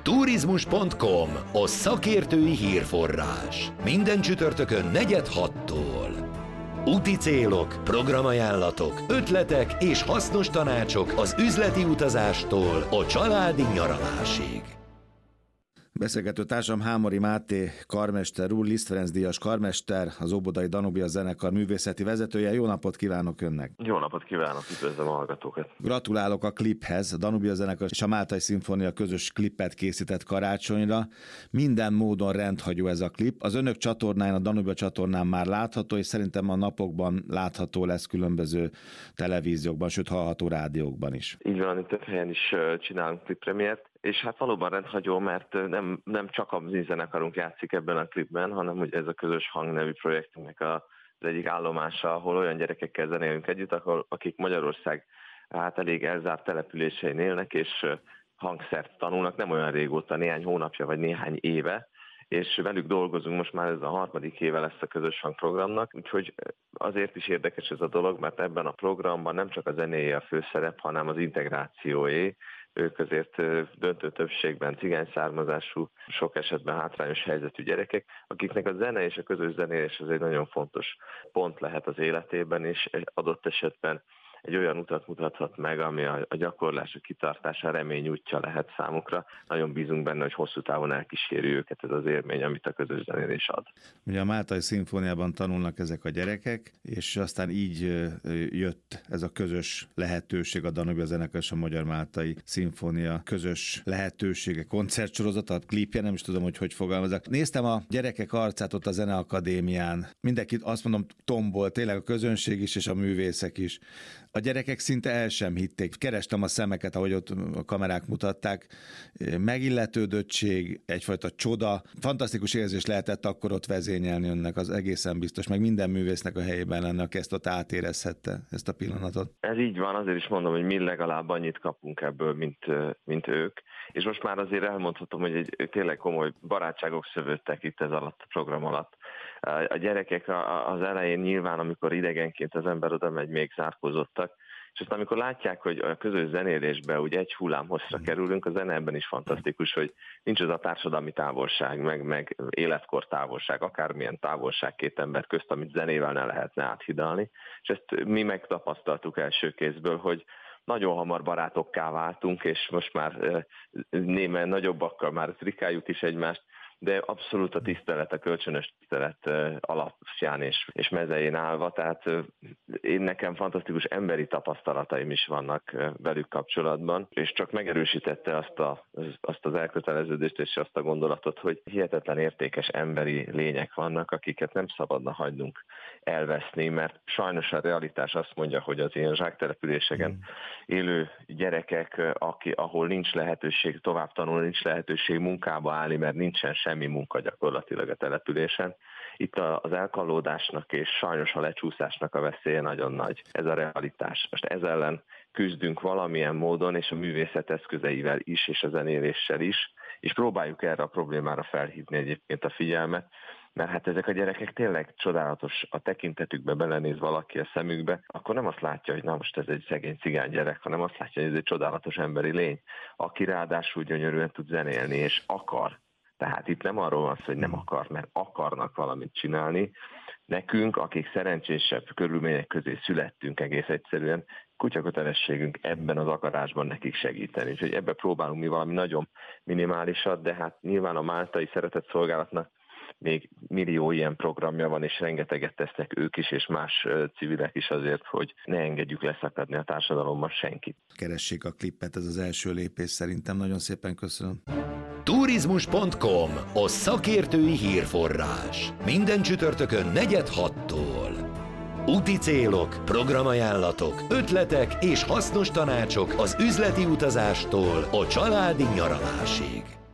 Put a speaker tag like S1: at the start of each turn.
S1: Turizmus.com, a szakértői hírforrás. Minden csütörtökön 4-6-tól. Úti célok, programajánlatok, ötletek és hasznos tanácsok az üzleti utazástól a családi nyaralásig.
S2: Beszélgető társam Hámori Máté karmester úr, Liszt Ferenc díjas karmester, az Óbudai Danubia zenekar művészeti vezetője. Jó napot kívánok önnek!
S3: Jó napot kívánok, üdvözlöm a hallgatókat!
S2: Gratulálok a kliphez, a Danubia zenekar és a Máltai Szimfónia közös klipet készített karácsonyra. Minden módon rendhagyó ez a klip. Az önök csatornáján, a Danubia csatornán már látható, és szerintem a napokban látható lesz különböző televíziókban, sőt hallható rádiókban is.
S3: Így van, itt több helyen is csinálunk klippremiért. És hát valóban rendhagyó, mert nem csak a mi zenekarunk játszik ebben a klipben, hanem hogy ez a Közös Hang nevű projektünknek az egyik állomása, ahol olyan gyerekekkel zenélünk együtt, akik Magyarország elég elzárt településein élnek, és hangszert tanulnak nem olyan régóta, néhány hónapja vagy néhány éve, és velük dolgozunk, most már ez a 3. éve lesz a Közös Hang programnak, úgyhogy azért is érdekes ez a dolog, mert ebben a programban nem csak a zenéje a főszerep, hanem az integrációé. Ők azért döntő többségben cigány származású, sok esetben hátrányos helyzetű gyerekek, akiknek a zene és a közös zenélés az egy nagyon fontos pont lehet az életében, és adott esetben egy olyan utat mutathat meg, ami a gyakorlás, a kitartás, a remény útja lehet számukra. Nagyon bízunk benne, hogy hosszú távon elkíséri őket ez az élmény, amit a közös zenélés ad.
S2: Ugye a Máltai Szimfóniában tanulnak ezek a gyerekek, és aztán így jött ez a közös lehetőség, a Danubia zenekar és a Magyar Máltai Szimfónia közös lehetősége, koncertsorozata, a klipje, nem is tudom, hogy fogalmazok. Néztem a gyerekek arcát ott a Zeneakadémián. Mindenki azt mondom tombol, tényleg a közönség is és a művészek is. A gyerekek szinte el sem hitték. Kerestem a szemeket, ahogy ott a kamerák mutatták. Megilletődöttség, egyfajta csoda. Fantasztikus érzés lehetett akkor ott vezényelni önnek, az egészen biztos. Meg minden művésznek a helyében lenne, aki ezt ott átérezhette, ezt a pillanatot.
S3: Ez így van, azért is mondom, hogy mi legalább annyit kapunk ebből, mint ők. És most már azért elmondhatom, hogy egy tényleg komoly barátságok szövődtek itt ez alatt a program alatt. A gyerekek az elején nyilván, amikor idegenként az ember oda megy, még zárkózottak, és aztán amikor látják, hogy a közös zenélésbe úgy egy hullámhosszra kerülünk, a zene ebben is fantasztikus, hogy nincs az a társadalmi távolság, meg életkor távolság, akármilyen távolság két ember közt, amit zenével ne lehetne áthidalni. És ezt mi megtapasztaltuk első kézből, hogy nagyon hamar barátokká váltunk, és most már némely nagyobbakkal már trikáljuk is egymást, de abszolút a tisztelet, a kölcsönös tisztelet alapján és mezején állva, tehát nekem fantasztikus emberi tapasztalataim is vannak velük kapcsolatban, és csak megerősítette azt az elköteleződést és azt a gondolatot, hogy hihetetlen értékes emberi lények vannak, akiket nem szabadna hagynunk elveszni, mert sajnos a realitás azt mondja, hogy az ilyen zsáktelepüléseken élő gyerekek, ahol nincs lehetőség tovább tanulni, nincs lehetőség munkába állni, mert nincsen semmi munka gyakorlatilag a településen. Itt az elkallódásnak és sajnos a lecsúszásnak a veszélye nagyon nagy. Ez a realitás. Most ez ellen küzdünk valamilyen módon, és a művészet eszközeivel is, és a zenéléssel is, és próbáljuk erre a problémára felhívni egyébként a figyelmet, mert hát ezek a gyerekek tényleg csodálatos, a tekintetükbe belenéz valaki a szemükbe, akkor nem azt látja, hogy na most ez egy szegény cigány gyerek, hanem azt látja, hogy ez egy csodálatos emberi lény, aki ráadásul gyönyörűen tud zenélni, és akar. Tehát itt nem arról van szó, hogy nem akar, mert akarnak valamit csinálni. Nekünk, akik szerencsésebb körülmények közé születtünk egész egyszerűen, kutyakötelességünk ebben az akarásban nekik segíteni. Úgyhogy ebbe próbálunk mi valami nagyon minimálisat, de hát nyilván a Máltai Szeretett Szolgálatnak még millió ilyen programja van, és rengeteget tesznek ők is, és más civilek is azért, hogy ne engedjük leszakadni a társadalomban senkit.
S2: Keressék a klipet, ez az első lépés szerintem. Nagyon szépen köszönöm.
S1: Turizmus.com, a szakértői hírforrás. Minden csütörtökön 4-6-tól. Úti célok, programajánlatok, ötletek és hasznos tanácsok az üzleti utazástól a családi nyaralásig.